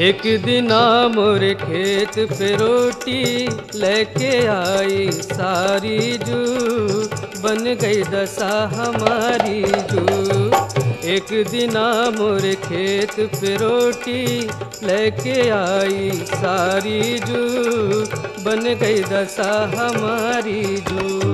एक दिना मोरे खेत पे रोटी लेके आई सारी जू, बन गई दशा हमारी जू। एक दिना मोरे खेत पे रोटी लेके आई सारी जू, बन गई दशा हमारी जू।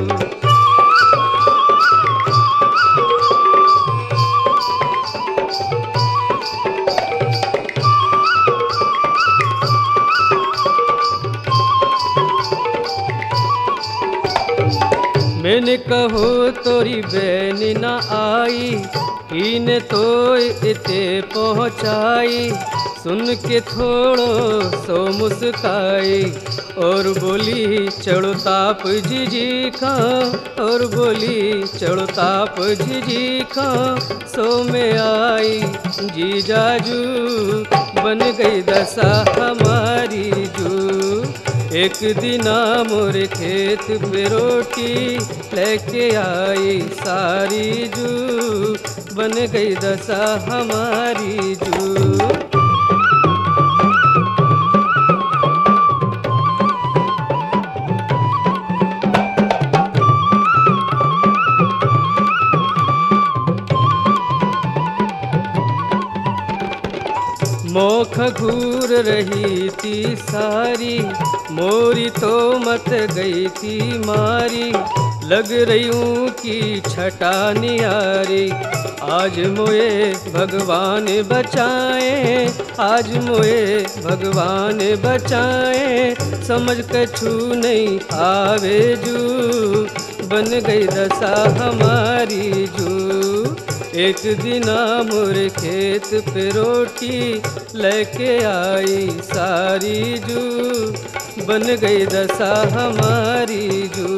मैंने कहो तोरी बहन न आई, कीने तो इते पहुँचाई। सुन के थोड़ो सो मुस्काई और बोली चढ़ो ताप जीजी खा, और बोली चढ़ो ताप जीजी खा। सो में आई जी जाजू, बन गई दशा हमारी जू। एक दिना मोरे खेत पे रोटी लेके आई सारी जू, बन गई दशा हमारी जू। मोख घूर रही थी सारी, मोरी तो मत गई थी मारी। लग रही हूँ कि छटा नियारी, आज मोए भगवान बचाए, आज मोए भगवान बचाए। समझ कछु नहीं आवे जू, बन गई दशा हमारी जू। एक दिना मोरे खेत पे रोटी लेके आई सारी जू, बन गई दशा हमारी जू।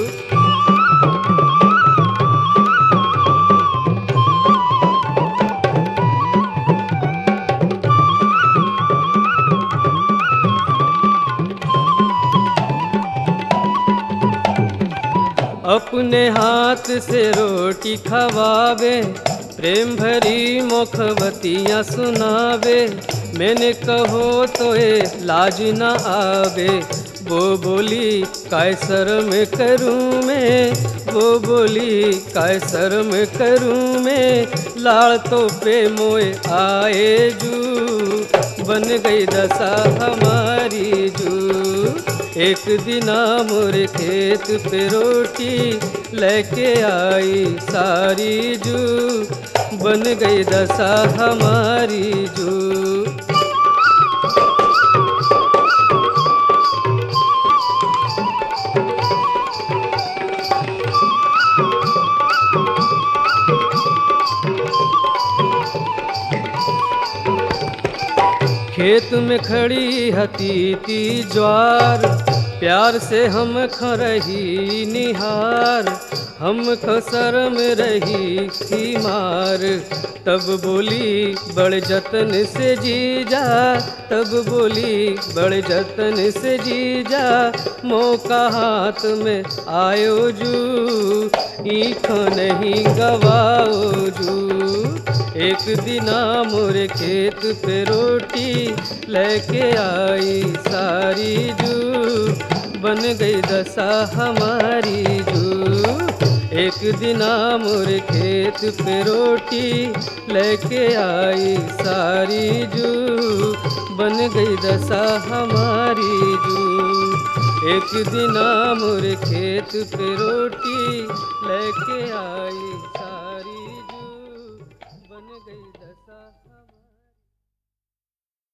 अपने हाथ से रोटी खवावे, प्रेम भरी मुखबतियाँ सुनावे। मैंने कहो तो ये लाज न आवे, वो बोली काय शर्म करूँ मैं, वो बोली काय शर्म करूँ मैं। लाड़ तो पे मोए आए जू, बन गई दशा हमारी जू। एक दिना मोरे खेत पे रोटी लेके आई सारी जू, बन गई दशा हमारी जू। खेत में खड़ी हती थी ज्वार, प्यार से हम खरही निहार। हम शर्म रही थी मार, तब बोली बड़ जतन से जीजा, तब बोली बड़ जतन से जीजा। मौका हाथ में आयो जू, ईख नहीं गवाओ जू। एक दिना मोरे खेत पे रोटी लेके आई सारी जू, बन गई दशा हमारी जू। एक दिना मोरे खेत पे रोटी लेके आई सारी जू, बन गई दशा हमारी जू। एक दिना मोरे खेत पे रोटी लेके आई